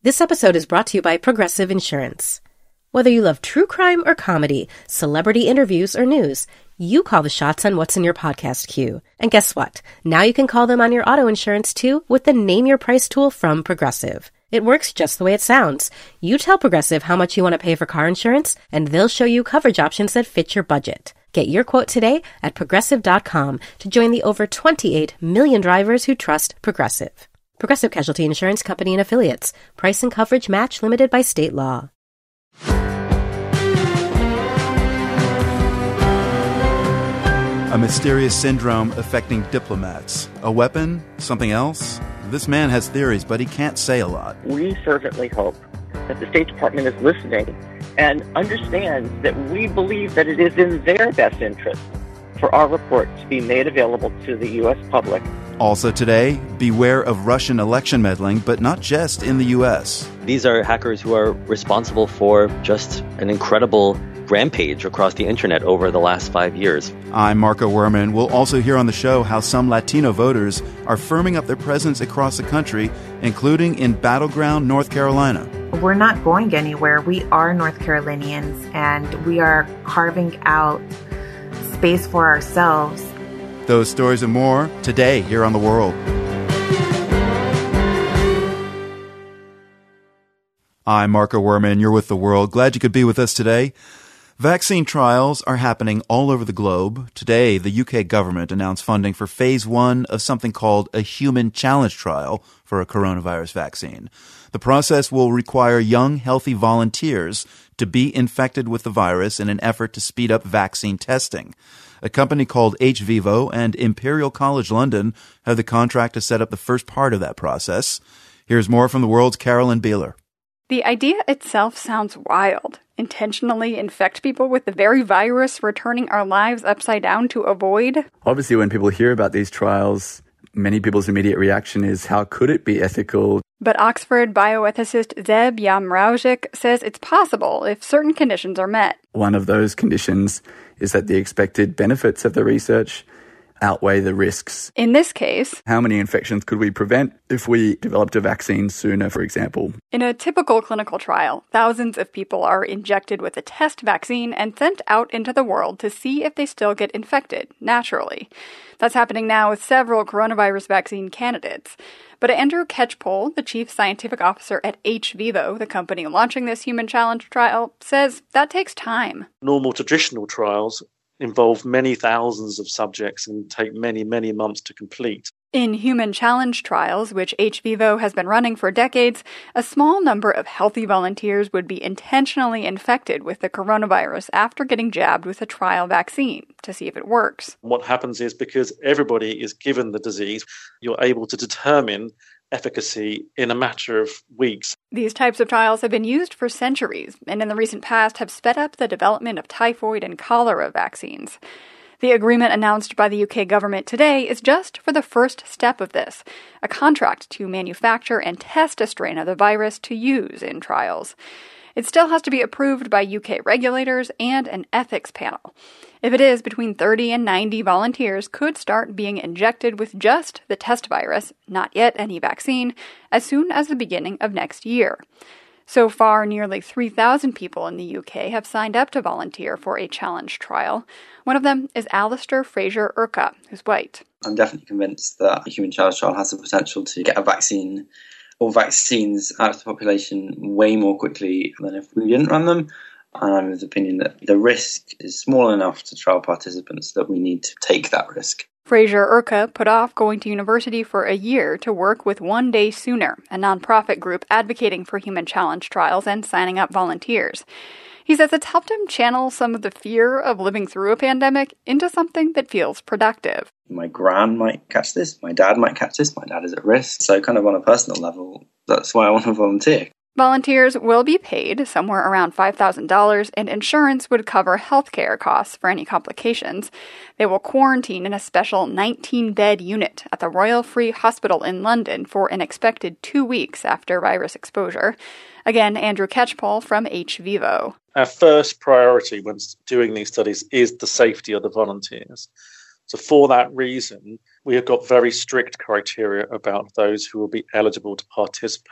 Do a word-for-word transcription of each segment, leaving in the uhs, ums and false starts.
This episode is brought to you by Progressive Insurance. Whether you love true crime or comedy, celebrity interviews or news, you call the shots on what's in your podcast queue. And guess what? Now you can call them on your auto insurance too with the Name Your Price tool from Progressive. It works just the way it sounds. You tell Progressive how much you want to pay for car insurance, and they'll show you coverage options that fit your budget. Get your quote today at progressive dot com to join the over twenty-eight million drivers who trust Progressive. Progressive Casualty Insurance Company and Affiliates. Price and coverage match limited by state law. A mysterious syndrome affecting diplomats. A weapon? Something else? This man has theories, but he can't say a lot. We fervently hope that the State Department is listening and understands that we believe that it is in their best interest for our report to be made available to the U S public. Also today, beware of Russian election meddling, but not just in the U S. These are hackers who are responsible for just an incredible rampage across the internet over the last five years. I'm Marco Werman. We'll also hear on the show how some Latino voters are firming up their presence across the country, including in battleground North Carolina. We're not going anywhere. We are North Carolinians, and we are carving out space for ourselves. Those stories and more today here on The World. I'm Marco Werman. You're with The World. Glad you could be with us today. Vaccine trials are happening all over the globe. Today, the U K government announced funding for phase one of something called a human challenge trial for a coronavirus vaccine. The process will require young, healthy volunteers to be infected with the virus in an effort to speed up vaccine testing. A company called hVivo and Imperial College London have the contract to set up the first part of that process. Here's more from The World's Carolyn Beeler. The idea itself sounds wild. Intentionally infect people with the very virus we're turning our lives upside down to avoid? Obviously, when people hear about these trials, many people's immediate reaction is, how could it be ethical? But Oxford bioethicist Zeb Yamrausik says it's possible if certain conditions are met. One of those conditions is that the expected benefits of the research outweigh the risks. In this case, how many infections could we prevent if we developed a vaccine sooner, for example? In a typical clinical trial, thousands of people are injected with a test vaccine and sent out into the world to see if they still get infected, naturally. That's happening now with several coronavirus vaccine candidates. But Andrew Ketchpole, the chief scientific officer at hVivo, the company launching this human challenge trial, says that takes time. Normal traditional trials involve many thousands of subjects and take many, many months to complete. In human challenge trials, which hVivo has been running for decades, a small number of healthy volunteers would be intentionally infected with the coronavirus after getting jabbed with a trial vaccine to see if it works. What happens is, because everybody is given the disease, you're able to determine efficacy in a matter of weeks. These types of trials have been used for centuries, and in the recent past have sped up the development of typhoid and cholera vaccines. The agreement announced by the U K government today is just for the first step of this, a contract to manufacture and test a strain of the virus to use in trials. It still has to be approved by U K regulators and an ethics panel. If it is, between thirty and ninety volunteers could start being injected with just the test virus, not yet any vaccine, as soon as the beginning of next year. So far, nearly three thousand people in the U K have signed up to volunteer for a challenge trial. One of them is Alistair Fraser-Urquhart, who's white. I'm definitely convinced that a human challenge trial has the potential to get a vaccine or vaccines out of the population way more quickly than if we didn't run them. And I'm of the opinion that the risk is small enough to trial participants that we need to take that risk. Fraser-Urquhart put off going to university for a year to work with One Day Sooner, a nonprofit group advocating for human challenge trials and signing up volunteers. He says it's helped him channel some of the fear of living through a pandemic into something that feels productive. My gran might catch this, my dad might catch this, my dad is at risk. So kind of on a personal level, that's why I want to volunteer. Volunteers will be paid somewhere around five thousand dollars, and insurance would cover healthcare costs for any complications. They will quarantine in a special nineteen-bed unit at the Royal Free Hospital in London for an expected two weeks after virus exposure. Again, Andrew Ketchpole from hVivo. Our first priority when doing these studies is the safety of the volunteers. So for that reason, we have got very strict criteria about those who will be eligible to participate.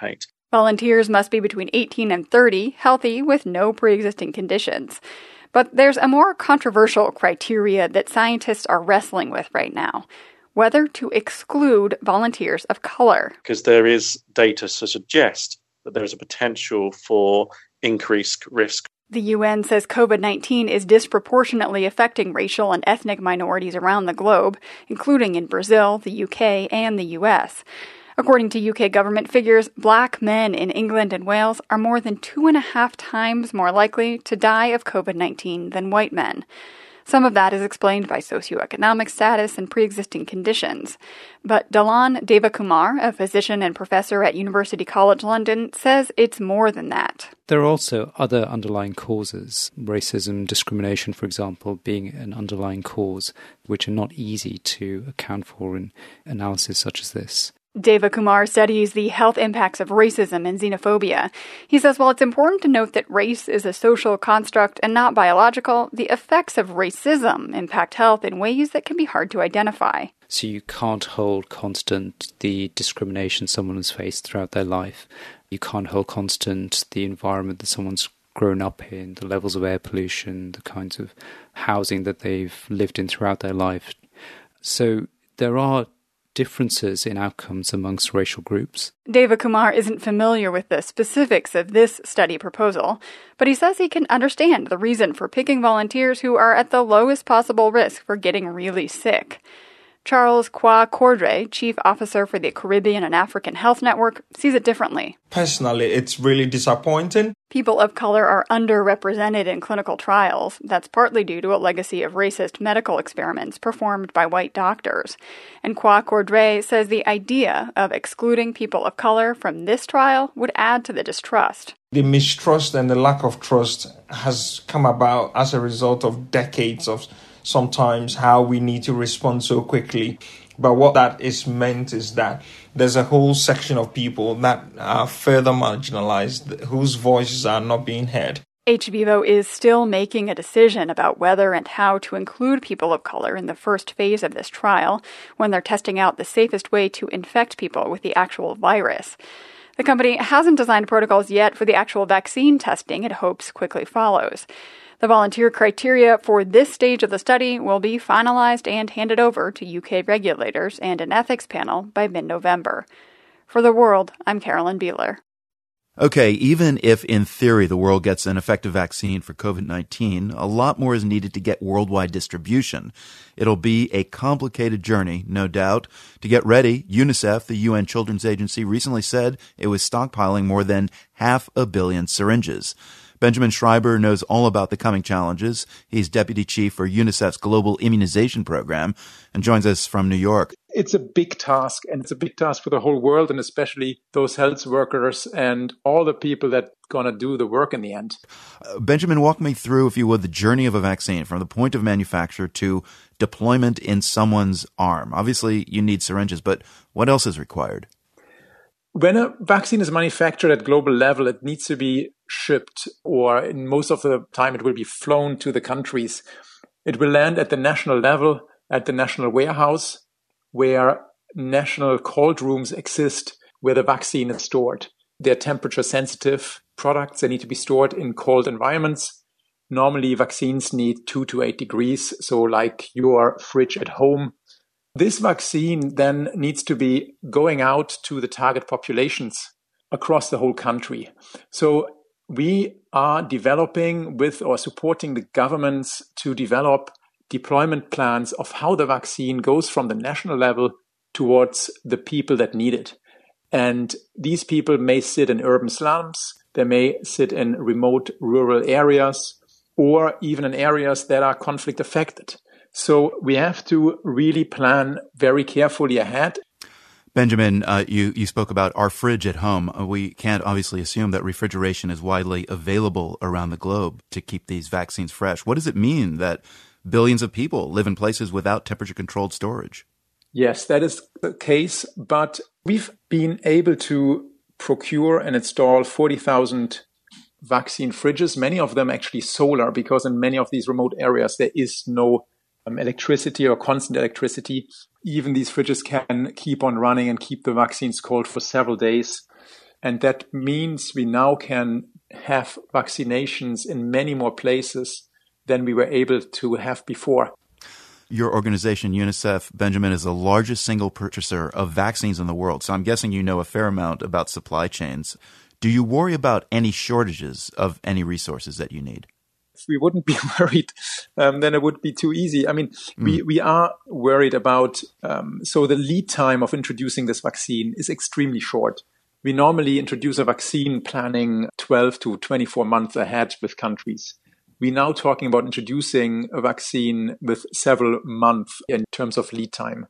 Volunteers must be between eighteen and thirty, healthy, with no pre-existing conditions. But there's a more controversial criteria that scientists are wrestling with right now: whether to exclude volunteers of color. Because there is data to suggest that there is a potential for increased risk. The U N says COVID nineteen is disproportionately affecting racial and ethnic minorities around the globe, including in Brazil, the U K, and the U S. According to U K government figures, black men in England and Wales are more than two and a half times more likely to die of COVID nineteen than white men. Some of that is explained by socioeconomic status and pre-existing conditions. But Dalan Devakumar, a physician and professor at University College London, says it's more than that. There are also other underlying causes, racism, discrimination, for example, being an underlying cause, which are not easy to account for in analysis such as this. Devakumar studies the health impacts of racism and xenophobia. He says while it's important to note that race is a social construct and not biological, the effects of racism impact health in ways that can be hard to identify. So you can't hold constant the discrimination someone has faced throughout their life. You can't hold constant the environment that someone's grown up in, the levels of air pollution, the kinds of housing that they've lived in throughout their life. So there are differences in outcomes amongst racial groups. Devakumar isn't familiar with the specifics of this study proposal, but he says he can understand the reason for picking volunteers who are at the lowest possible risk for getting really sick. Charles Kwa Cordray, Chief Officer for the Caribbean and African Health Network, sees it differently. Personally, it's really disappointing. People of color are underrepresented in clinical trials. That's partly due to a legacy of racist medical experiments performed by white doctors. And Kwa Cordray says the idea of excluding people of color from this trial would add to the distrust. The mistrust and the lack of trust has come about as a result of decades of sometimes how we need to respond so quickly. But what that is meant is that there's a whole section of people that are further marginalized, whose voices are not being heard. hVIVO is still making a decision about whether and how to include people of color in the first phase of this trial, when they're testing out the safest way to infect people with the actual virus. The company hasn't designed protocols yet for the actual vaccine testing it hopes quickly follows. The volunteer criteria for this stage of the study will be finalized and handed over to U K regulators and an ethics panel by mid-November. For The World, I'm Carolyn Beeler. Okay, even if in theory the world gets an effective vaccine for COVID nineteen, a lot more is needed to get worldwide distribution. It'll be a complicated journey, no doubt. To get ready, UNICEF, the U N Children's Agency, recently said it was stockpiling more than half a billion syringes. Benjamin Schreiber knows all about the coming challenges. He's deputy chief for UNICEF's global immunization program and joins us from New York. It's a big task, and it's a big task for the whole world, and especially those health workers and all the people that are going to do the work in the end. Uh, Benjamin, walk me through, if you would, the journey of a vaccine from the point of manufacture to deployment in someone's arm. Obviously, you need syringes, but what else is required? When a vaccine is manufactured at global level, it needs to be shipped, or in most of the time it will be flown to the countries. It will land at the national level, at the national warehouse, where national cold rooms exist, where the vaccine is stored. They're temperature-sensitive products. They need to be stored in cold environments. Normally, vaccines need two to eight degrees, so like your fridge at home. This vaccine then needs to be going out to the target populations across the whole country. So we are developing with or supporting the governments to develop deployment plans of how the vaccine goes from the national level towards the people that need it. And these people may sit in urban slums, they may sit in remote rural areas, or even in areas that are conflict affected. So we have to really plan very carefully ahead. Benjamin, uh, you, you spoke about our fridge at home. Uh, we can't obviously assume that refrigeration is widely available around the globe to keep these vaccines fresh. What does it mean that billions of people live in places without temperature-controlled storage? Yes, that is the case, but we've been able to procure and install forty thousand vaccine fridges, many of them actually solar, because in many of these remote areas there is no um, electricity or constant electricity. Even these fridges can keep on running and keep the vaccines cold for several days. And that means we now can have vaccinations in many more places than we were able to have before. Your organization, UNICEF, Benjamin, is the largest single purchaser of vaccines in the world. So I'm guessing you know a fair amount about supply chains. Do you worry about any shortages of any resources that you need? If we wouldn't be worried, um, then it would be too easy. I mean, mm. we, we are worried about, um, so the lead time of introducing this vaccine is extremely short. We normally introduce a vaccine planning twelve to twenty-four months ahead with countries. We're now talking about introducing a vaccine with several months in terms of lead time.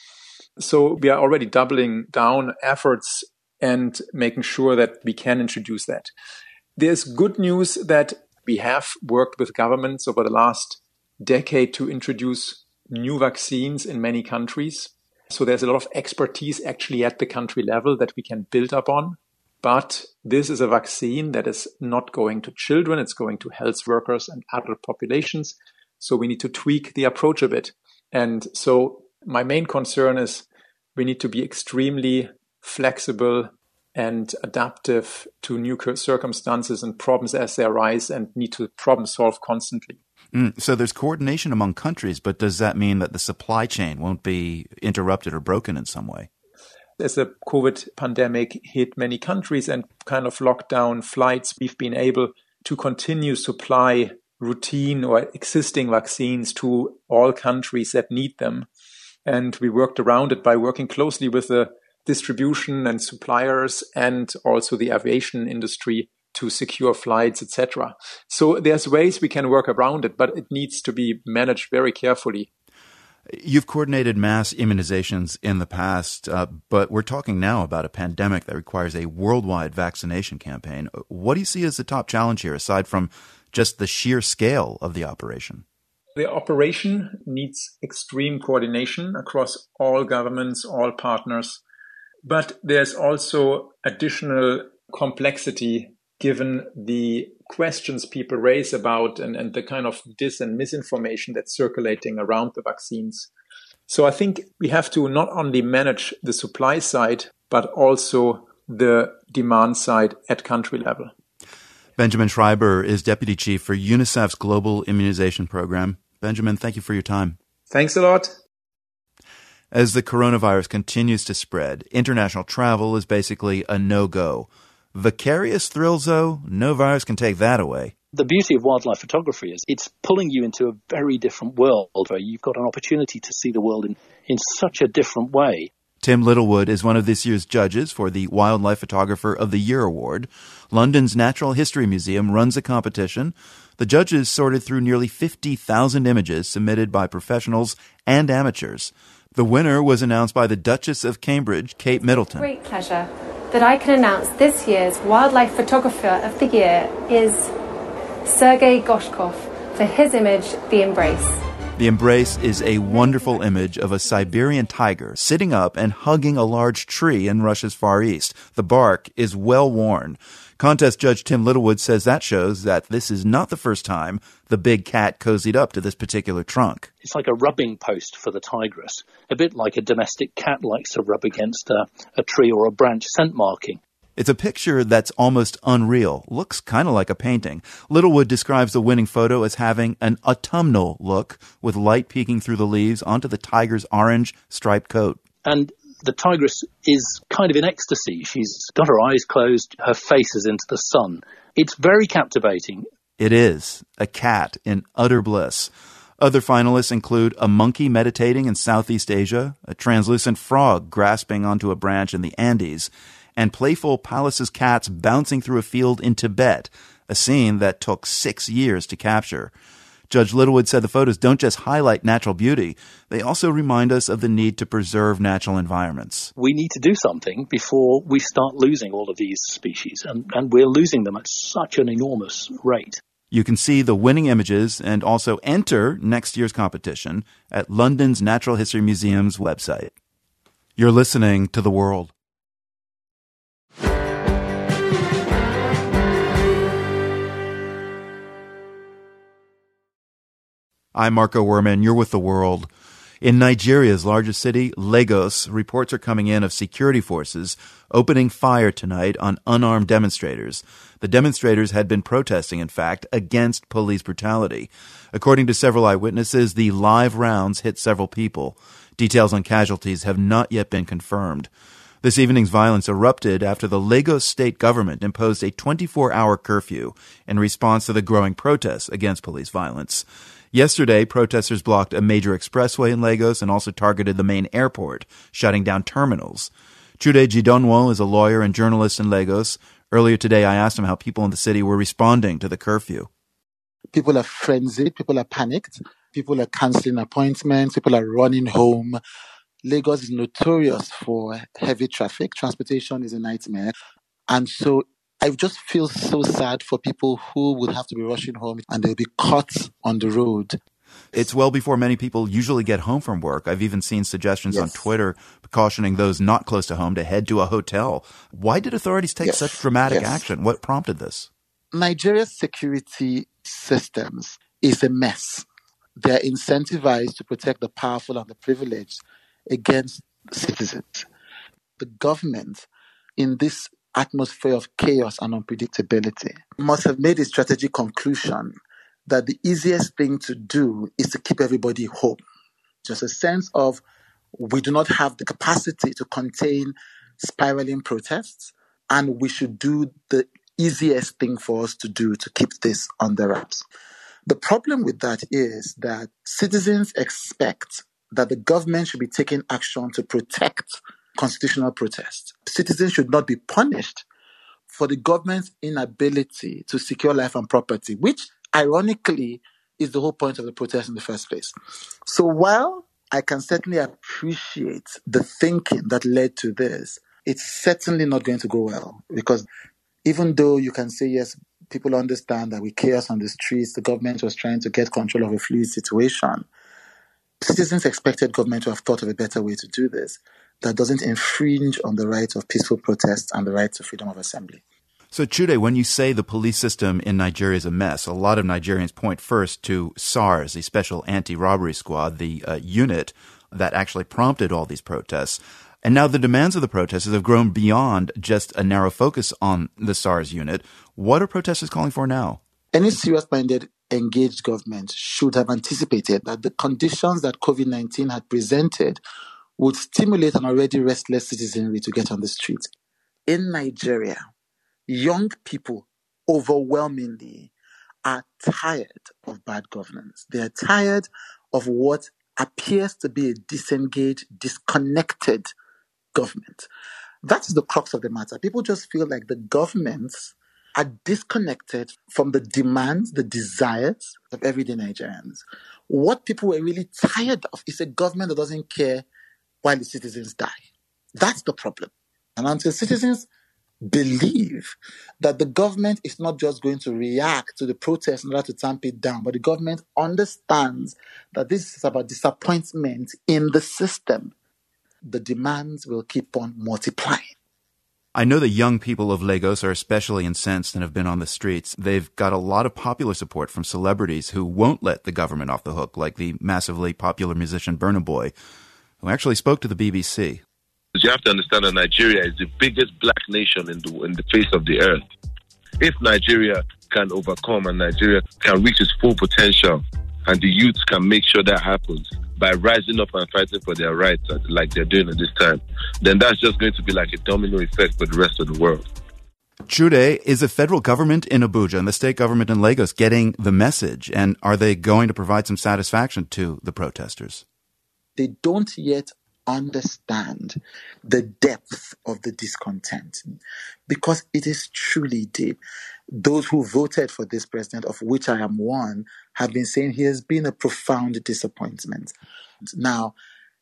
So we are already doubling down efforts and making sure that we can introduce that. There's good news that we have worked with governments over the last decade to introduce new vaccines in many countries. So there's a lot of expertise actually at the country level that we can build upon. But this is a vaccine that is not going to children. It's going to health workers and adult populations. So we need to tweak the approach a bit. And so my main concern is we need to be extremely flexible and adaptive to new circumstances and problems as they arise and need to problem solve constantly. Mm, so there's coordination among countries, but does that mean that the supply chain won't be interrupted or broken in some way? As the COVID pandemic hit many countries and kind of locked down flights, we've been able to continue supply routine or existing vaccines to all countries that need them. And we worked around it by working closely with the distribution and suppliers and also the aviation industry to secure flights, et cetera. So there's ways we can work around it, but it needs to be managed very carefully. You've coordinated mass immunizations in the past, uh, but we're talking now about a pandemic that requires a worldwide vaccination campaign. What do you see as the top challenge here, aside from just the sheer scale of the operation? The operation needs extreme coordination across all governments, all partners. But there's also additional complexity given the questions people raise about and, and the kind of dis and misinformation that's circulating around the vaccines. So I think we have to not only manage the supply side, but also the demand side at country level. Benjamin Schreiber is Deputy Chief for UNICEF's Global Immunization Program. Benjamin, thank you for your time. Thanks a lot. As the coronavirus continues to spread, international travel is basically a no-go. Vicarious thrills, though, no virus can take that away. The beauty of wildlife photography is it's pulling you into a very different world where you've got an opportunity to see the world in, in such a different way. Tim Littlewood is one of this year's judges for the Wildlife Photographer of the Year award. London's Natural History Museum runs a competition. The judges sorted through nearly fifty thousand images submitted by professionals and amateurs. The winner was announced by the Duchess of Cambridge, Kate Middleton. Great pleasure that I can announce this year's Wildlife Photographer of the Year is Sergei Goshkov for his image, The Embrace. The Embrace is a wonderful image of a Siberian tiger sitting up and hugging a large tree in Russia's Far East. The bark is well worn. Contest judge Tim Littlewood says that shows that this is not the first time the big cat cozied up to this particular trunk. It's like a rubbing post for the tigress, a bit like a domestic cat likes to rub against a, a tree or a branch scent marking. It's a picture that's almost unreal, looks kind of like a painting. Littlewood describes the winning photo as having an autumnal look, with light peeking through the leaves onto the tiger's orange striped coat. And the tigress is kind of in ecstasy. She's got her eyes closed, her face is into the sun. It's very captivating. It is a cat in utter bliss. Other finalists include a monkey meditating in Southeast Asia, a translucent frog grasping onto a branch in the Andes, and playful Pallas's cats bouncing through a field in Tibet, a scene that took six years to capture. Judge Littlewood said the photos don't just highlight natural beauty, they also remind us of the need to preserve natural environments. We need to do something before we start losing all of these species, and, and we're losing them at such an enormous rate. You can see the winning images and also enter next year's competition at London's Natural History Museum's website. You're listening to The World. I'm Marco Werman. You're with The World. In Nigeria's largest city, Lagos, reports are coming in of security forces opening fire tonight on unarmed demonstrators. The demonstrators had been protesting, in fact, against police brutality. According to several eyewitnesses, the live rounds hit several people. Details on casualties have not yet been confirmed. This evening's violence erupted after the Lagos state government imposed a twenty-four hour curfew in response to the growing protests against police violence. Yesterday, protesters blocked a major expressway in Lagos and also targeted the main airport, shutting down terminals. Chude Jidonwo is a lawyer and journalist in Lagos. Earlier today, I asked him how people in the city were responding to the curfew. People are frenzied. People are panicked. People are cancelling appointments. People are running home. Lagos is notorious for heavy traffic. Transportation is a nightmare. And so I just feel so sad for people who would have to be rushing home and they'll be caught on the road. It's well before many people usually get home from work. I've even seen suggestions yes. on Twitter cautioning those not close to home to head to a hotel. Why did authorities take yes. such dramatic yes. action? What prompted this? Nigeria's security systems is a mess. They're incentivized to protect the powerful and the privileged against citizens. The government, in this atmosphere of chaos and unpredictability, must have made a strategic conclusion that the easiest thing to do is to keep everybody home. Just a sense of we do not have the capacity to contain spiraling protests, and we should do the easiest thing for us to do to keep this under wraps. The problem with that is that citizens expect that the government should be taking action to protect constitutional protests. Citizens should not be punished for the government's inability to secure life and property, which ironically is the whole point of the protest in the first place. So while I can certainly appreciate the thinking that led to this, it's certainly not going to go well, because even though you can say, yes, people understand that with chaos on the streets, the government was trying to get control of a fluid situation, citizens expected government to have thought of a better way to do this that doesn't infringe on the right of peaceful protest and the right to freedom of assembly. So, Chude, when you say the police system in Nigeria is a mess, a lot of Nigerians point first to SARS, the Special Anti-Robbery Squad, the uh, unit that actually prompted all these protests. And now the demands of the protesters have grown beyond just a narrow focus on the SARS unit. What are protesters calling for now? Any serious-minded, engaged government should have anticipated that the conditions that covid nineteen had presented would stimulate an already restless citizenry to get on the streets. In Nigeria, young people overwhelmingly are tired of bad governance. They are tired of what appears to be a disengaged, disconnected government. That's the crux of the matter. People just feel like the governments are disconnected from the demands, the desires of everyday Nigerians. What people were really tired of is a government that doesn't care while the citizens die. That's the problem. And until citizens believe that the government is not just going to react to the protest in order to tamp it down, but the government understands that this is about disappointment in the system, the demands will keep on multiplying. I know the young people of Lagos are especially incensed and have been on the streets. They've got a lot of popular support from celebrities who won't let the government off the hook, like the massively popular musician Burna Boy, who actually spoke to the B B C. You have to understand that Nigeria is the biggest black nation in the in the face of the earth. If Nigeria can overcome and Nigeria can reach its full potential, and the youth can make sure that happens by rising up and fighting for their rights like they're doing at this time, then that's just going to be like a domino effect for the rest of the world. Chude, is the federal government in Abuja and the state government in Lagos getting the message, and are they going to provide some satisfaction to the protesters? They don't yet understand the depth of the discontent, because it is truly deep. Those who voted for this president, of which I am one, have been saying he has been a profound disappointment. Now,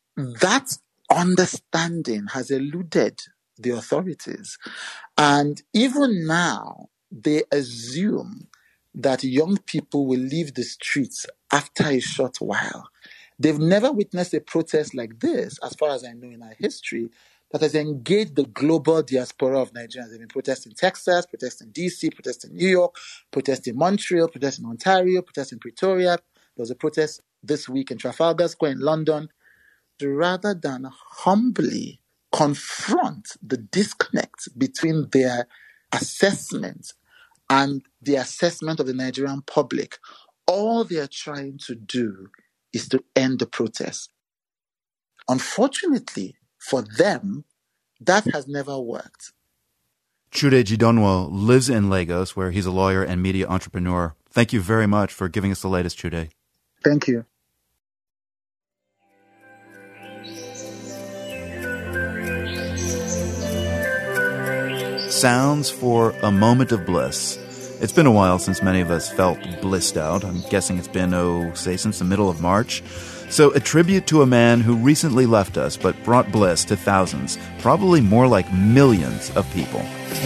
that understanding has eluded the authorities. And even now, they assume that young people will leave the streets after a short while. They've never witnessed a protest like this, as far as I know in our history, that has engaged the global diaspora of Nigerians. They've been protesting in Texas, protesting in D C, protesting in New York, protesting in Montreal, protesting in Ontario, protesting in Pretoria. There was a protest this week in Trafalgar Square in London. rather than humbly confront the disconnect between their assessment and the assessment of the Nigerian public, all they are trying to do is to end the protest. Unfortunately for them, that has never worked. Chude Jidonwo lives in Lagos, where he's a lawyer and media entrepreneur. Thank you very much for giving us the latest, Chude. Thank you. Sounds for a moment of bliss. It's been a while since many of us felt blissed out. I'm guessing it's been, oh, say, since the middle of March. So a tribute to a man who recently left us but brought bliss to thousands, probably more like millions of people.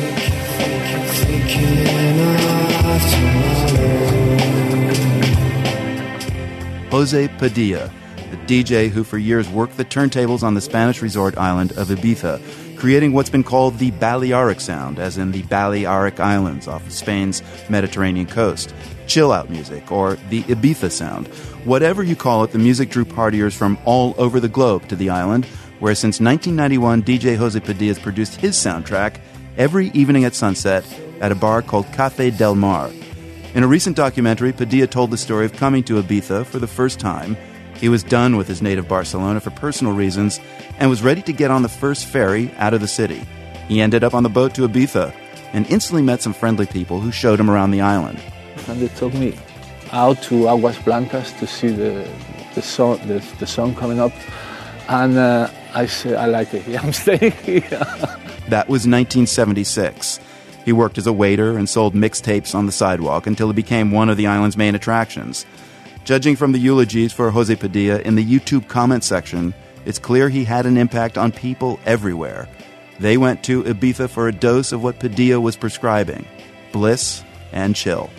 Jose Padilla, the D J who for years worked the turntables on the Spanish resort island of Ibiza, creating what's been called the Balearic sound, as in the Balearic Islands off of Spain's Mediterranean coast. Chill-out music, or the Ibiza sound. Whatever you call it, the music drew partiers from all over the globe to the island, where since nineteen ninety-one, D J Jose Padilla has produced his soundtrack every evening at sunset at a bar called Café del Mar. In a recent documentary, Padilla told the story of coming to Ibiza for the first time. He was done with his native Barcelona for personal reasons and was ready to get on the first ferry out of the city. He ended up on the boat to Ibiza and instantly met some friendly people who showed him around the island. And they took me out to Aguas Blancas to see the the sun, the, the sun coming up. And uh, I said, I like it here. I'm staying here. That was nineteen seventy-six. He worked as a waiter and sold mixtapes on the sidewalk until he became one of the island's main attractions. Judging from the eulogies for Jose Padilla in the YouTube comment section, it's clear he had an impact on people everywhere. They went to Ibiza for a dose of what Padilla was prescribing: bliss and chill.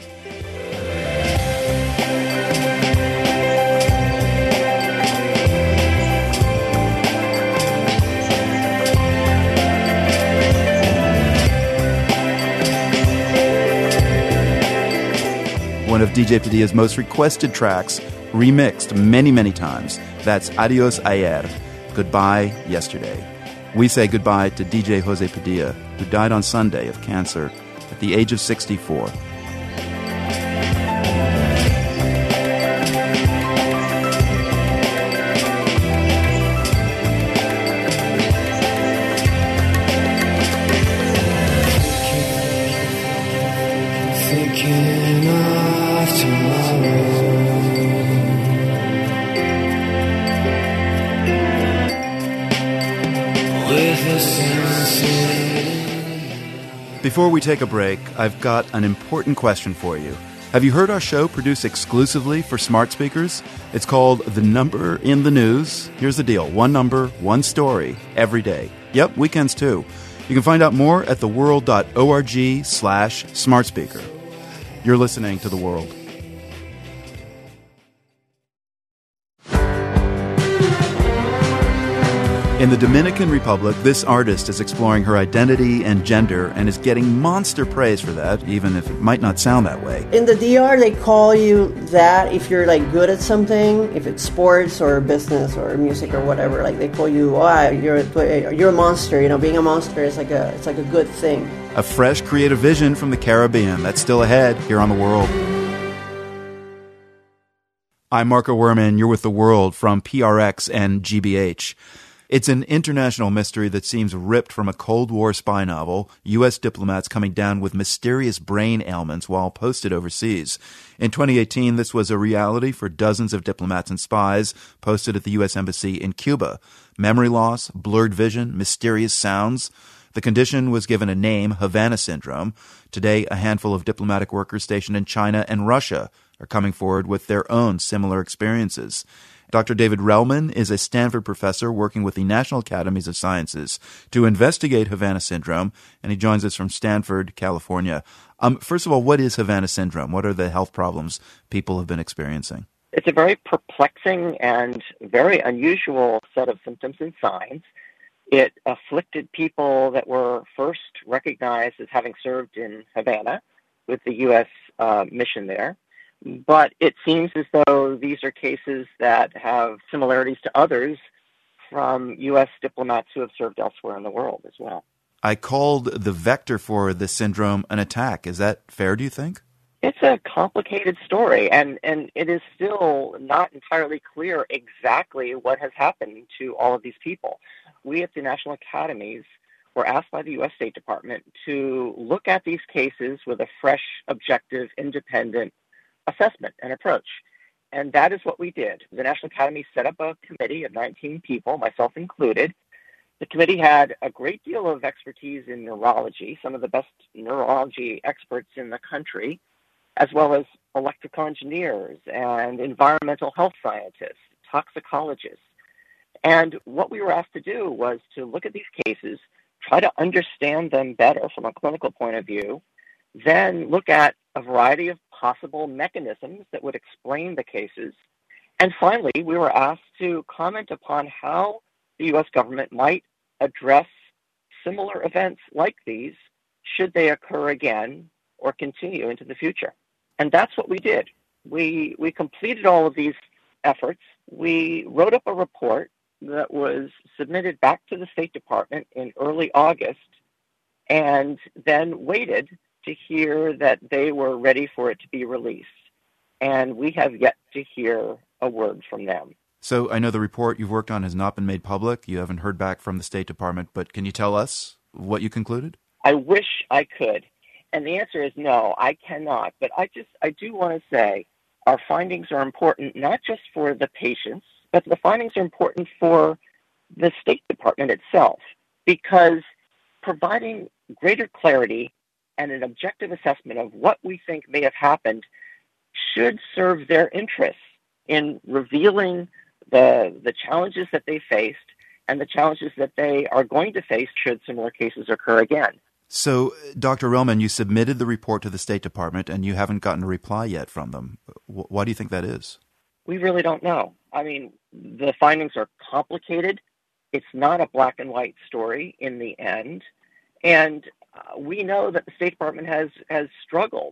One of D J Padilla's most requested tracks, remixed many, many times. That's Adios Ayer, Goodbye Yesterday. We say goodbye to D J Jose Padilla, who died on Sunday of cancer at the age of sixty-four. Before we take a break, I've got an important question for you. Have you heard our show produced exclusively for smart speakers? It's called The Number in the News. Here's the deal. One number, one story, every day. Yep, weekends too. You can find out more at theworld.org slash smartspeaker. You're listening to The World. In the Dominican Republic, this artist is exploring her identity and gender and is getting monster praise for that, even if it might not sound that way. In the D R, they call you that if you're like good at something, if it's sports or business or music or whatever. Like they call you, oh, you're a, you're a monster. You know, being a monster is like a it's like a good thing. A fresh creative vision from the Caribbean. That's still ahead here on The World. I'm Marco Werman. You're with The World from P R X and G B H. It's an international mystery that seems ripped from a Cold War spy novel, U S diplomats coming down with mysterious brain ailments while posted overseas. In twenty eighteen, this was a reality for dozens of diplomats and spies posted at the U S Embassy in Cuba. Memory loss, blurred vision, mysterious sounds. The condition was given a name, Havana Syndrome. Today, a handful of diplomatic workers stationed in China and Russia are coming forward with their own similar experiences. Doctor David Relman is a Stanford professor working with the National Academies of Sciences to investigate Havana Syndrome, and he joins us from Stanford, California. Um, first of all, what is Havana Syndrome? What are the health problems people have been experiencing? It's a very perplexing and very unusual set of symptoms and signs. It afflicted people that were first recognized as having served in Havana with the U S uh, mission there. But it seems as though these are cases that have similarities to others from U S diplomats who have served elsewhere in the world as well. I called the vector for this syndrome an attack. Is that fair, do you think? It's a complicated story, and, and it is still not entirely clear exactly what has happened to all of these people. We at the National Academies were asked by the U S State Department to look at these cases with a fresh, objective, independent assessment and approach. And that is what we did. The National Academy set up a committee of nineteen people, myself included. The committee had a great deal of expertise in neurology, some of the best neurology experts in the country, as well as electrical engineers and environmental health scientists, toxicologists. And what we were asked to do was to look at these cases, try to understand them better from a clinical point of view, then look at a variety of possible mechanisms that would explain the cases. And finally, we were asked to comment upon how the U S government might address similar events like these should they occur again or continue into the future. And that's what we did. We we completed all of these efforts. We wrote up a report that was submitted back to the State Department in early August, and then waited to hear that they were ready for it to be released. And we have yet to hear a word from them. So I know the report you've worked on has not been made public. You haven't heard back from the State Department, but can you tell us what you concluded? I wish I could. And the answer is no, I cannot. But I just, I do want to say our findings are important, not just for the patients, but the findings are important for the State Department itself, because providing greater clarity and an objective assessment of what we think may have happened should serve their interests in revealing the the challenges that they faced and the challenges that they are going to face should similar cases occur again. So, Doctor Relman, you submitted the report to the State Department and you haven't gotten a reply yet from them. Why do you think that is? We really don't know. I mean, the findings are complicated. It's not a black and white story in the end. And uh, we know that the State Department has, has struggled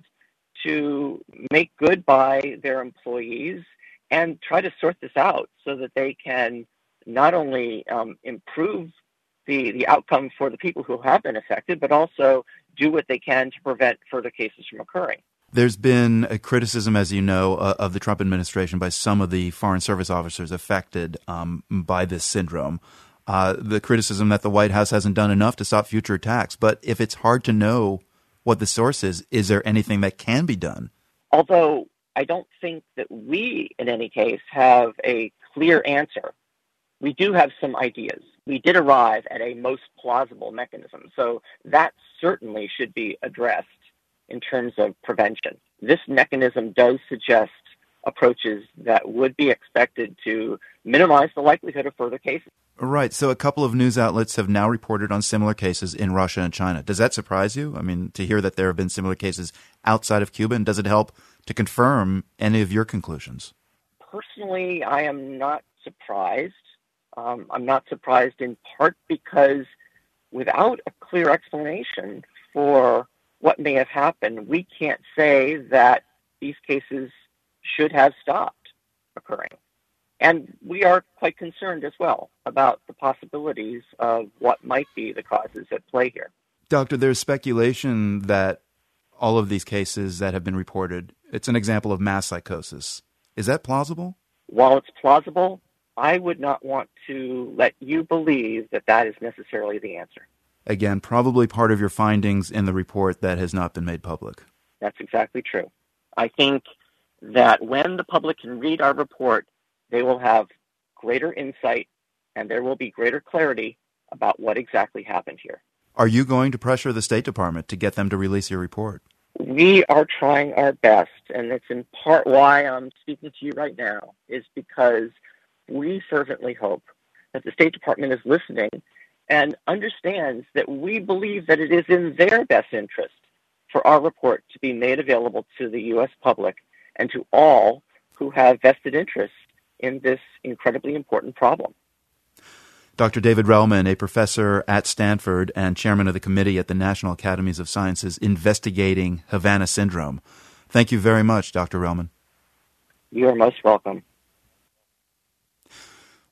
to make good by their employees and try to sort this out so that they can not only um, improve the, the outcome for the people who have been affected, but also do what they can to prevent further cases from occurring. There's been a criticism, as you know, uh, of the Trump administration by some of the Foreign Service officers affected um, by this syndrome. Uh, the criticism that the White House hasn't done enough to stop future attacks. But if it's hard to know what the source is, is there anything that can be done? Although I don't think that we, in any case, have a clear answer. We do have some ideas. We did arrive at a most plausible mechanism, so that certainly should be addressed in terms of prevention. This mechanism does suggest approaches that would be expected to minimize the likelihood of further cases. Right. So a couple of news outlets have now reported on similar cases in Russia and China. Does that surprise you? I mean, to hear that there have been similar cases outside of Cuba, and does it help to confirm any of your conclusions? Personally, I am not surprised. Um, I'm not surprised in part because without a clear explanation for what may have happened, we can't say that these cases should have stopped occurring. And we are quite concerned as well about the possibilities of what might be the causes at play here. Doctor, there's speculation that all of these cases that have been reported, it's an example of mass psychosis. Is that plausible? While it's plausible, I would not want to let you believe that that is necessarily the answer. Again, probably part of your findings in the report that has not been made public. That's exactly true. I think that when the public can read our report, they will have greater insight and there will be greater clarity about what exactly happened here. Are you going to pressure the State Department to get them to release your report? We are trying our best, and it's in part why I'm speaking to you right now, is because we fervently hope that the State Department is listening and understands that we believe that it is in their best interest for our report to be made available to the U S public and to all who have vested interests in this incredibly important problem. Doctor David Relman, a professor at Stanford and chairman of the committee at the National Academies of Sciences investigating Havana syndrome. Thank you very much, Doctor Relman. You are most welcome.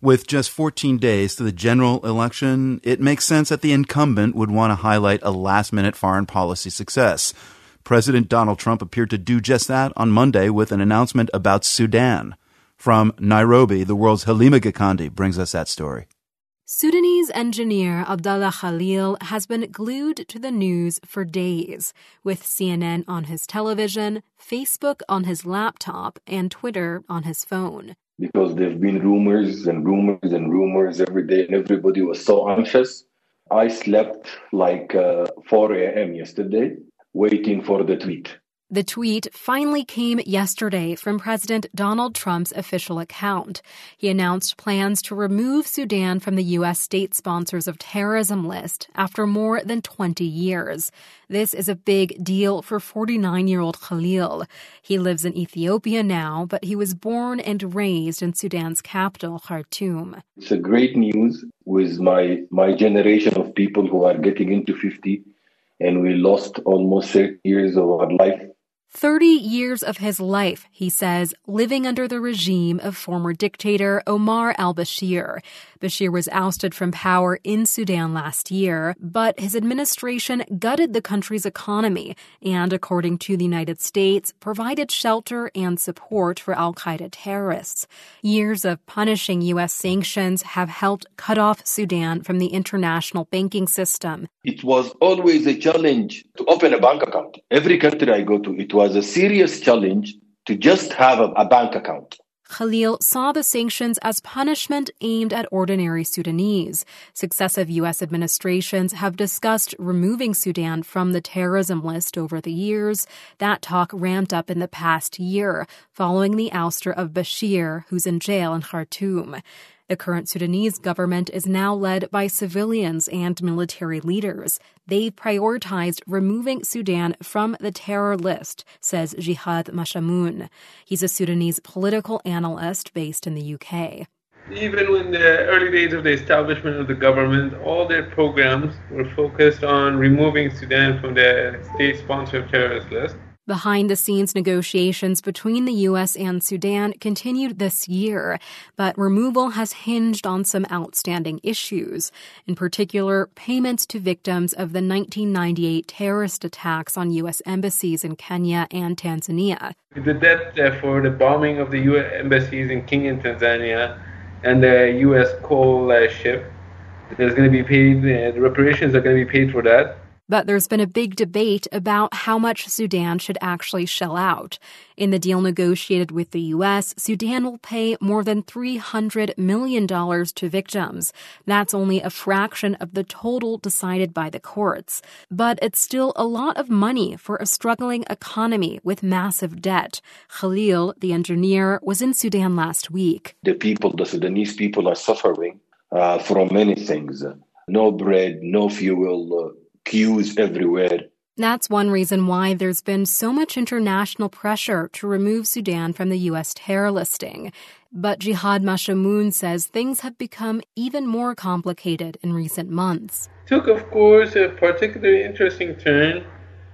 With just fourteen days to the general election, it makes sense that the incumbent would want to highlight a last-minute foreign policy success. President Donald Trump appeared to do just that on Monday with an announcement about Sudan. From Nairobi, the world's Halima Gikandi brings us that story. Sudanese engineer Abdallah Khalil has been glued to the news for days, with C N N on his television, Facebook on his laptop, and Twitter on his phone. Because there have been rumors and rumors and rumors every day, and everybody was so anxious. I slept like uh, four a.m. yesterday, waiting for the tweet. The tweet finally came yesterday from President Donald Trump's official account. He announced plans to remove Sudan from the U S state sponsors of terrorism list after more than twenty years. This is a big deal for forty-nine-year-old Khalil. He lives in Ethiopia now, but he was born and raised in Sudan's capital, Khartoum. It's a great news with my, my generation of people who are getting into fifty, and we lost almost thirty years of our life. thirty years of his life, he says, living under the regime of former dictator Omar al-Bashir. Bashir was ousted from power in Sudan last year, but his administration gutted the country's economy and, according to the United States, provided shelter and support for al-Qaeda terrorists. Years of punishing U S sanctions have helped cut off Sudan from the international banking system. It was always a challenge to open a bank account. Every country I go to, it was a serious challenge to just have a, a bank account. Khalil saw the sanctions as punishment aimed at ordinary Sudanese. Successive U S administrations have discussed removing Sudan from the terrorism list over the years. That talk ramped up in the past year, following the ouster of Bashir, who's in jail in Khartoum. The current Sudanese government is now led by civilians and military leaders. They've prioritized removing Sudan from the terror list, says Jihad Mashamoun. He's a Sudanese political analyst based in the U K. Even in the early days of the establishment of the government, all their programs were focused on removing Sudan from the state-sponsored terrorist list. Behind-the-scenes negotiations between the U S and Sudan continued this year, but removal has hinged on some outstanding issues, in particular payments to victims of the nineteen ninety-eight terrorist attacks on U S embassies in Kenya and Tanzania. The debt uh, for the bombing of the U S embassies in Kenya and Tanzania and the U S coal uh, ship, there's going to be paid, uh, the reparations are going to be paid for that. But there's been a big debate about how much Sudan should actually shell out. In the deal negotiated with the U S, Sudan will pay more than three hundred million dollars to victims. That's only a fraction of the total decided by the courts. But it's still a lot of money for a struggling economy with massive debt. Khalil, the engineer, was in Sudan last week. The people, the Sudanese people are suffering uh, from many things. No bread, no fuel, uh, queues everywhere. That's one reason why there's been so much international pressure to remove Sudan from the U S terror listing. But Jihad Mashamoun says things have become even more complicated in recent months. Took, of course, a particularly interesting turn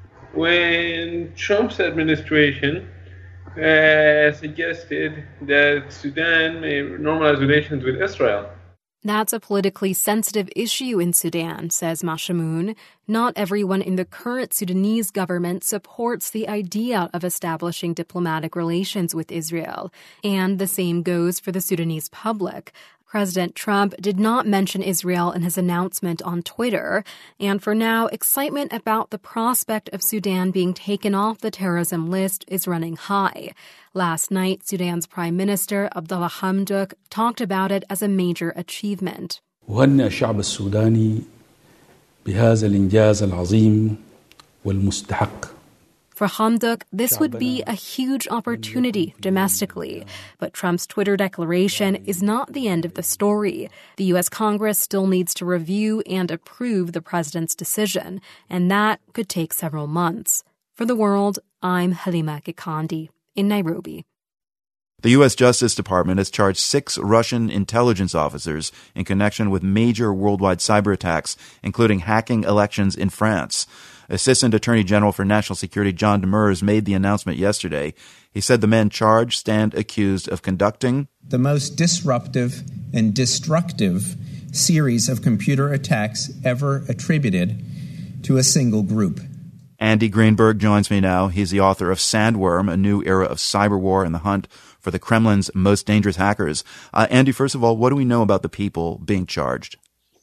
when Trump's administration uh, suggested that Sudan may normalize relations with Israel. That's a politically sensitive issue in Sudan, says Mashamoun. Not everyone in the current Sudanese government supports the idea of establishing diplomatic relations with Israel. And the same goes for the Sudanese public. President Trump did not mention Israel in his announcement on Twitter, and for now, excitement about the prospect of Sudan being taken off the terrorism list is running high. Last night, Sudan's Prime Minister Abdallah Hamdok talked about it as a major achievement. وهنئ الشعب السوداني بهذا الإنجاز العظيم والمستحق. For Hamdok, this would be a huge opportunity domestically. But Trump's Twitter declaration is not the end of the story. The U S Congress still needs to review and approve the president's decision, and that could take several months. For The World, I'm Halima Gikandi in Nairobi. The U S Justice Department has charged six Russian intelligence officers in connection with major worldwide cyber attacks, including hacking elections in France. Assistant Attorney General for National Security John Demers made the announcement yesterday. He said the men charged stand accused of conducting the most disruptive and destructive series of computer attacks ever attributed to a single group. Andy Greenberg joins me now. He's the author of Sandworm, A New Era of Cyber War and the Hunt for the Kremlin's Most Dangerous Hackers. Uh, Andy, first of all, what do we know about the people being charged?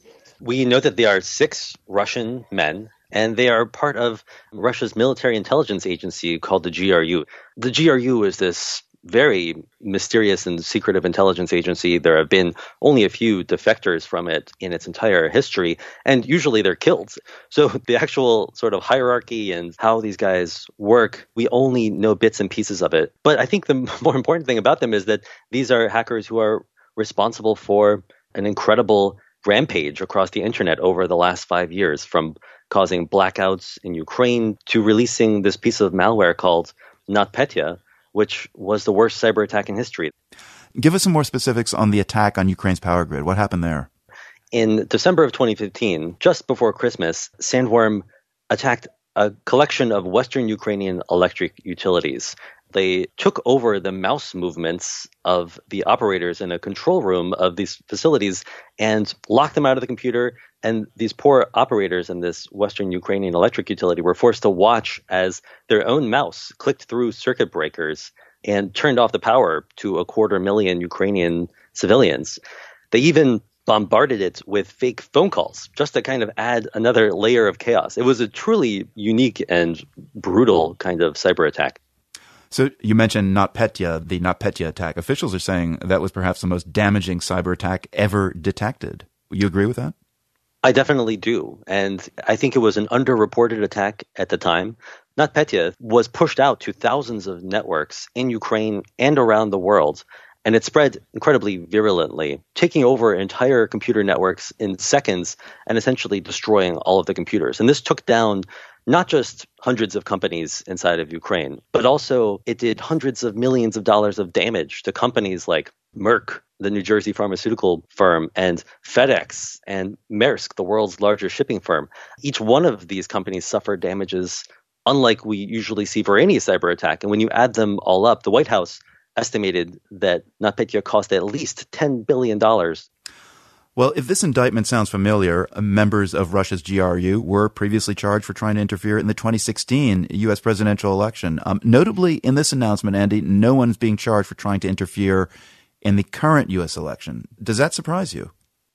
We know that they are six Russian men, and they are part of Russia's military intelligence agency called the G R U. The G R U is this very mysterious and secretive intelligence agency. There have been only a few defectors from it in its entire history, and usually they're killed. So the actual sort of hierarchy and how these guys work, we only know bits and pieces of it. But I think the more important thing about them is that these are hackers who are responsible for an incredible rampage across the internet over the last five years, from causing blackouts in Ukraine to releasing this piece of malware called NotPetya, which was the worst cyber attack in history. Give us some more specifics on the attack on Ukraine's power grid. What happened there? In December of twenty fifteen, just before Christmas, Sandworm attacked a collection of Western Ukrainian electric utilities. They took over the mouse movements of the operators in a control room of these facilities and locked them out of the computer. And these poor operators in this Western Ukrainian electric utility were forced to watch as their own mouse clicked through circuit breakers and turned off the power to a quarter million Ukrainian civilians. They even bombarded it with fake phone calls just to kind of add another layer of chaos. It was a truly unique and brutal kind of cyber attack. So you mentioned NotPetya, the NotPetya attack. Officials are saying that was perhaps the most damaging cyber attack ever detected. You agree with that? I definitely do. And I think it was an underreported attack at the time. NotPetya was pushed out to thousands of networks in Ukraine and around the world, and it spread incredibly virulently, taking over entire computer networks in seconds and essentially destroying all of the computers. And this took down not just hundreds of companies inside of Ukraine, but also it did hundreds of millions of dollars of damage to companies like Merck, the New Jersey pharmaceutical firm, and FedEx and Maersk, the world's largest shipping firm. Each one of these companies suffered damages unlike we usually see for any cyber attack. And when you add them all up, the White House estimated that NotPetya cost at least ten billion dollars. Well, if this indictment sounds familiar, members of Russia's G R U were previously charged for trying to interfere in the twenty sixteen U S presidential election. Um, notably, in this announcement, Andy, no one's being charged for trying to interfere in the current U S election. Does that surprise you?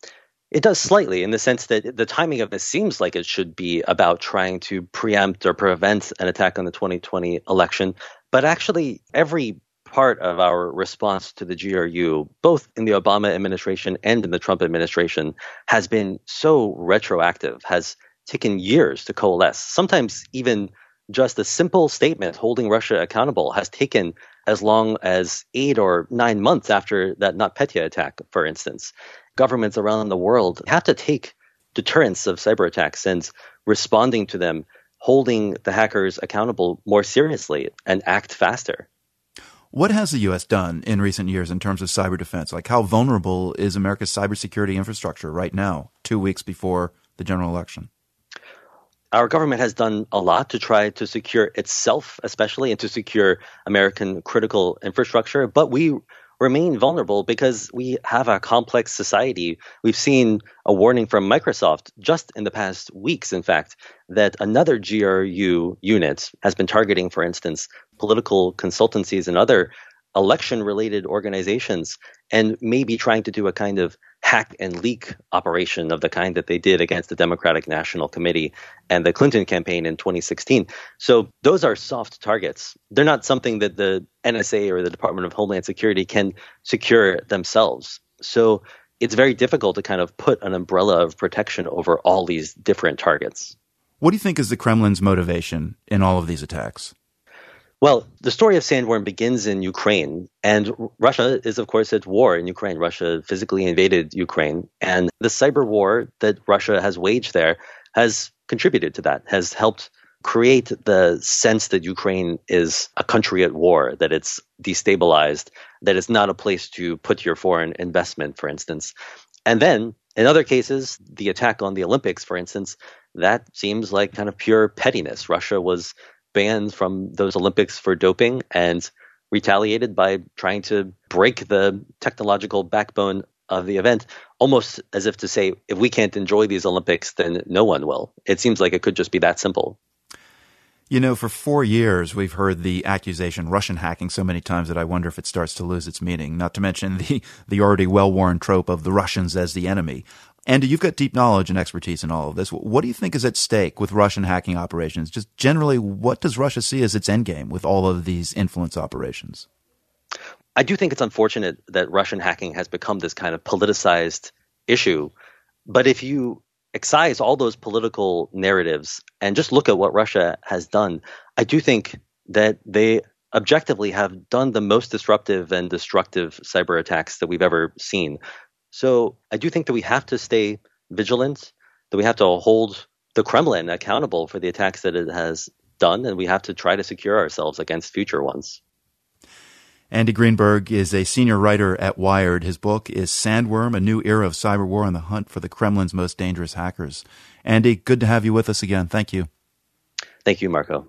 It does slightly, in the sense that the timing of this seems like it should be about trying to preempt or prevent an attack on the twenty twenty election. But actually, every part of our response to the G R U, both in the Obama administration and in the Trump administration, has been so retroactive, has taken years to coalesce. Sometimes even just a simple statement holding Russia accountable has taken as long as eight or nine months after that NotPetya attack, for instance. Governments around the world have to take deterrence of cyber attacks and responding to them, holding the hackers accountable more seriously and act faster. What has the U S done in recent years in terms of cyber defense? Like, how vulnerable is America's cybersecurity infrastructure right now, two weeks before the general election? Our government has done a lot to try to secure itself, especially, and to secure American critical infrastructure. But we remain vulnerable because we have a complex society. We've seen a warning from Microsoft just in the past weeks, in fact, that another G R U unit has been targeting, for instance, political consultancies and other election-related organizations, and maybe trying to do a kind of hack and leak operation of the kind that they did against the Democratic National Committee and the Clinton campaign in twenty sixteen. So those are soft targets. They're not something that the N S A or the Department of Homeland Security can secure themselves. So it's very difficult to kind of put an umbrella of protection over all these different targets. What do you think is the Kremlin's motivation in all of these attacks? Well, the story of Sandworm begins in Ukraine, and Russia is, of course, at war in Ukraine. Russia physically invaded Ukraine, and the cyber war that Russia has waged there has contributed to that, has helped create the sense that Ukraine is a country at war, that it's destabilized, that it's not a place to put your foreign investment, for instance. And then, in other cases, the attack on the Olympics, for instance, that seems like kind of pure pettiness. Russia was banned from those Olympics for doping and retaliated by trying to break the technological backbone of the event, almost as if to say, if we can't enjoy these Olympics, then no one will. It seems like it could just be that simple. You know, for four years, we've heard the accusation Russian hacking so many times that I wonder if it starts to lose its meaning, not to mention the, the already well-worn trope of the Russians as the enemy. Andy, you've got deep knowledge and expertise in all of this. What do you think is at stake with Russian hacking operations? Just generally, what does Russia see as its endgame with all of these influence operations? I do think it's unfortunate that Russian hacking has become this kind of politicized issue. But if you excise all those political narratives and just look at what Russia has done, I do think that they objectively have done the most disruptive and destructive cyber attacks that we've ever seen. So I do think that we have to stay vigilant, that we have to hold the Kremlin accountable for the attacks that it has done, and we have to try to secure ourselves against future ones. Andy Greenberg is a senior writer at Wired. His book is Sandworm, A New Era of Cyber War and the Hunt for the Kremlin's Most Dangerous Hackers. Andy, good to have you with us again. Thank you. Thank you, Marco.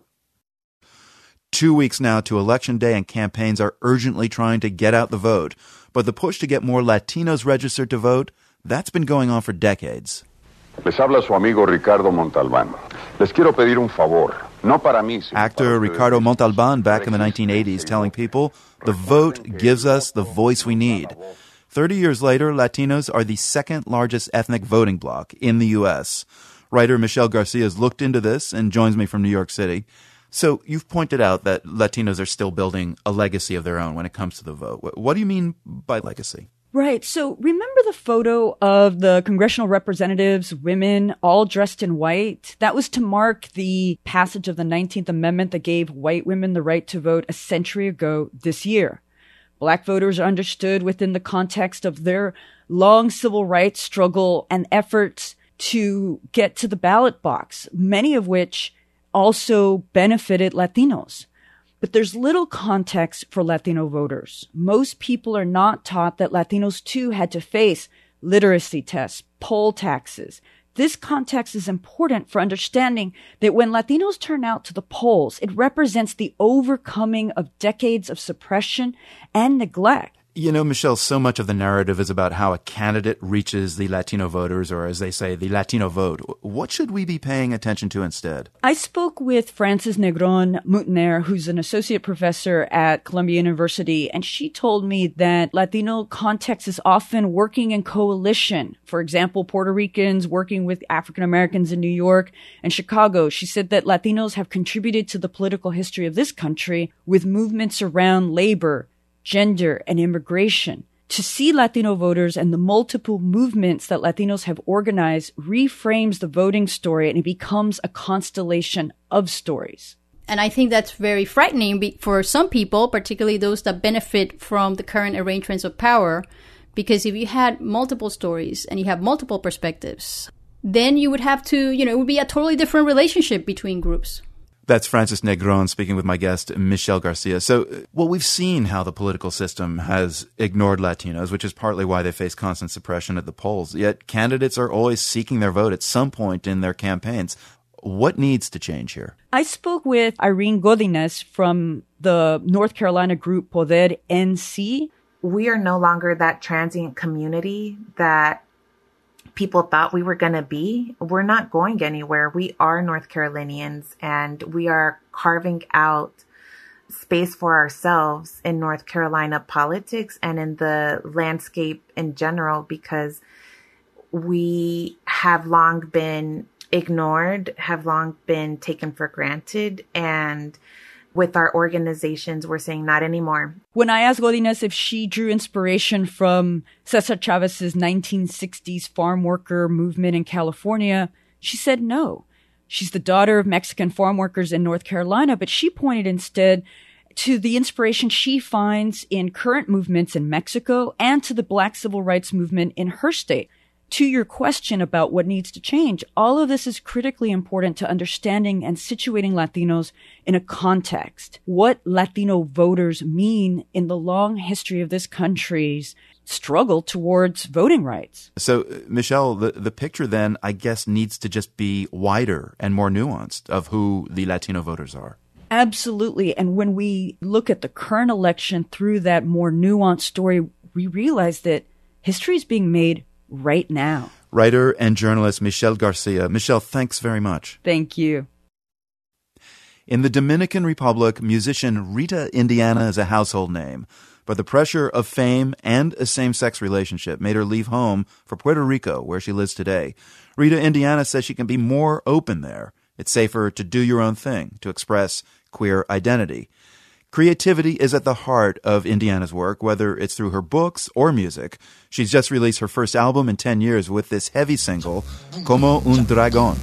Two weeks now to Election Day, and campaigns are urgently trying to get out the vote. But the push to get more Latinos registered to vote, that's been going on for decades. Les habla su amigo Ricardo Montalbán. Les quiero pedir un favor. No para mí, sino Actor Ricardo Montalbán back in the nineteen eighties telling people, the vote gives us the voice we need. Thirty years later, Latinos are the second largest ethnic voting bloc in the U S. Writer Michelle Garcia has looked into this and joins me from New York City. So you've pointed out that Latinos are still building a legacy of their own when it comes to the vote. What do you mean by legacy? Right. So remember the photo of the congressional representatives, women, all dressed in white? That was to mark the passage of the nineteenth Amendment that gave white women the right to vote a century ago this year. Black voters are understood within the context of their long civil rights struggle and efforts to get to the ballot box, many of which also benefited Latinos. But there's little context for Latino voters. Most people are not taught that Latinos too had to face literacy tests, poll taxes. This context is important for understanding that when Latinos turn out to the polls, it represents the overcoming of decades of suppression and neglect. You know, Michelle, so much of the narrative is about how a candidate reaches the Latino voters, or as they say, the Latino vote. What should we be paying attention to instead? I spoke with Frances Negron Moutener, who's an associate professor at Columbia University, and she told me that Latino context is often working in coalition. For example, Puerto Ricans working with African Americans in New York and Chicago. She said that Latinos have contributed to the political history of this country with movements around labor, gender, and immigration. To see Latino voters and the multiple movements that Latinos have organized reframes the voting story, and it becomes a constellation of stories. And I think that's very frightening for some people, particularly those that benefit from the current arrangements of power, because if you had multiple stories and you have multiple perspectives, then you would have to, you know, it would be a totally different relationship between groups. That's Frances Negron speaking with my guest, Michelle Garcia. So, well, we've seen how the political system has ignored Latinos, which is partly why they face constant suppression at the polls. Yet candidates are always seeking their vote at some point in their campaigns. What needs to change here? I spoke with Irene Godinez from the North Carolina group Poder N C. We are no longer that transient community that people thought we were going to be. We're not going anywhere. We are North Carolinians, and we are carving out space for ourselves in North Carolina politics and in the landscape in general, because we have long been ignored, have long been taken for granted, and with our organizations, we're saying not anymore. When I asked Godinez if she drew inspiration from Cesar Chavez's nineteen sixties farm worker movement in California, she said no. She's the daughter of Mexican farm workers in North Carolina, but she pointed instead to the inspiration she finds in current movements in Mexico and to the Black civil rights movement in her state. To your question about what needs to change, all of this is critically important to understanding and situating Latinos in a context. What Latino voters mean in the long history of this country's struggle towards voting rights. So, uh, Michelle, the, the picture then, I guess, needs to just be wider and more nuanced of who the Latino voters are. Absolutely. And when we look at the current election through that more nuanced story, we realize that history is being made right now. Writer and journalist Michelle Garcia. Michelle, thanks very much. Thank you. In the Dominican Republic, musician Rita Indiana is a household name, but the pressure of fame and a same-sex relationship made her leave home for Puerto Rico, where she lives today. Rita Indiana says she can be more open there. It's safer to do your own thing, to express queer identity. Creativity is at the heart of Indiana's work, whether it's through her books or music. She's just released her first album in ten years with this heavy single, Como un Dragón.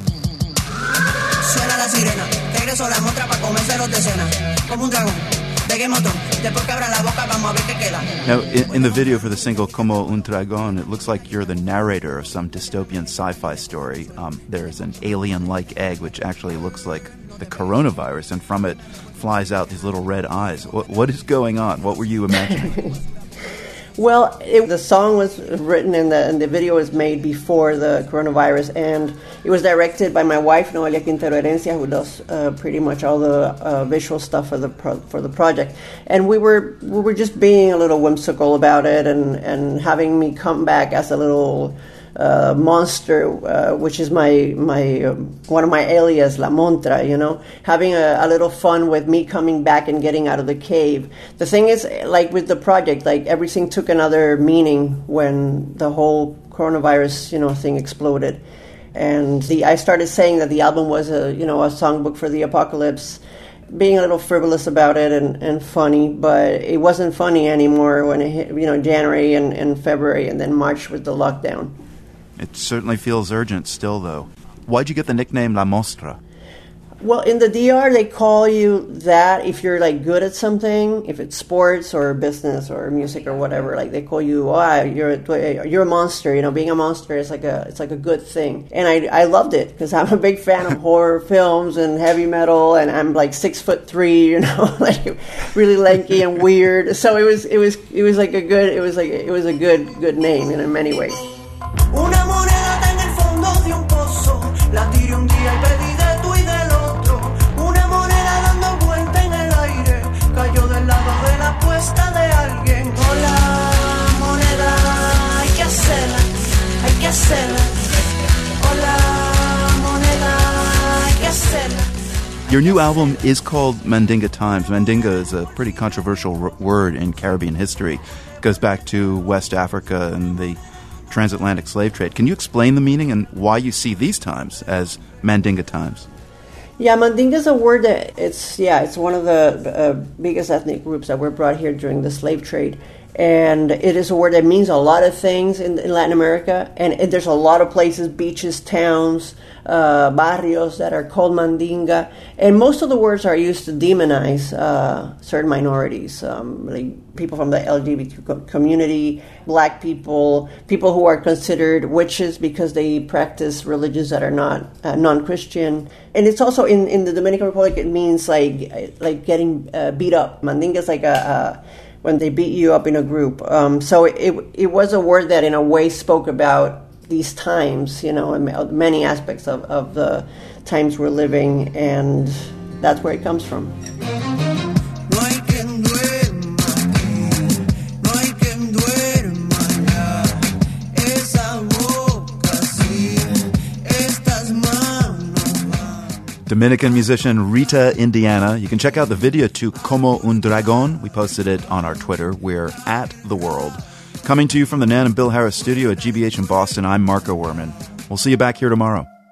Now, in, in the video for the single Como un Dragón, it looks like you're the narrator of some dystopian sci-fi story. Um, there's an alien-like egg which actually looks like the coronavirus, and from it flies out these little red eyes. What, what is going on? What were you imagining? Well, it, the song was written and the, and the video was made before the coronavirus, and it was directed by my wife, Noelia Quintero Herencia, who does uh, pretty much all the uh, visual stuff for the pro- for the project. And we were we were just being a little whimsical about it, and, and having me come back as a little uh, monster, uh, which is my my um, one of my alias, La Montra. You know, having a, a little fun with me coming back and getting out of the cave. The thing is, like with the project, like everything took another meaning when the whole coronavirus, you know, thing exploded. And the I started saying that the album was a, you know, a songbook for the apocalypse, being a little frivolous about it and, and funny, but it wasn't funny anymore when it hit, you know, January and, and February and then March with the lockdown. It certainly feels urgent still, though. Why'd you get the nickname La Mostra? Well, in the D R, they call you that if you're, like, good at something, if it's sports or business or music or whatever. Like, they call you, oh, you're a, you're a monster. You know, being a monster is like a it's like a good thing. And I, I loved it because I'm a big fan of horror films and heavy metal, and I'm, like, six foot three, you know, like, really lanky and weird. So it was it was it was like a good it was like it was a good good name in many ways. Una moneda en el fondo de un pozo, la tiré un día y pedí de tú y del otro. Una moneda dando vuelta en el aire, cayó del lado de la apuesta de alguien. Hola, moneda, hay que hacerla, hay que hacerla. Hola, moneda, hay que hacerla. Your new album is called Mandinga Times. Mandinga is a pretty controversial r- word in Caribbean history. It goes back to West Africa and the transatlantic slave trade. Can you explain the meaning and why you see these times as Mandinga times? Yeah, Mandinga is a word that it's, yeah, it's one of the uh, biggest ethnic groups that were brought here during the slave trade. And it is a word that means a lot of things in, in Latin America. And, and there's a lot of places, beaches, towns, uh, barrios that are called Mandinga. And most of the words are used to demonize uh, certain minorities, um, like people from the L G B T community, black people, people who are considered witches because they practice religions that are not uh, non-Christian. And it's also in, in the Dominican Republic, it means like like getting uh, beat up. Mandinga is like a... a when they beat you up in a group. Um, so it it was a word that in a way spoke about these times, you know, and many aspects of, of the times we're living, and that's where it comes from. Dominican musician Rita Indiana. You can check out the video to Como un Dragón. We posted it on our Twitter. We're at The World. Coming to you from the Nan and Bill Harris studio at G B H in Boston, I'm Marco Werman. We'll see you back here tomorrow.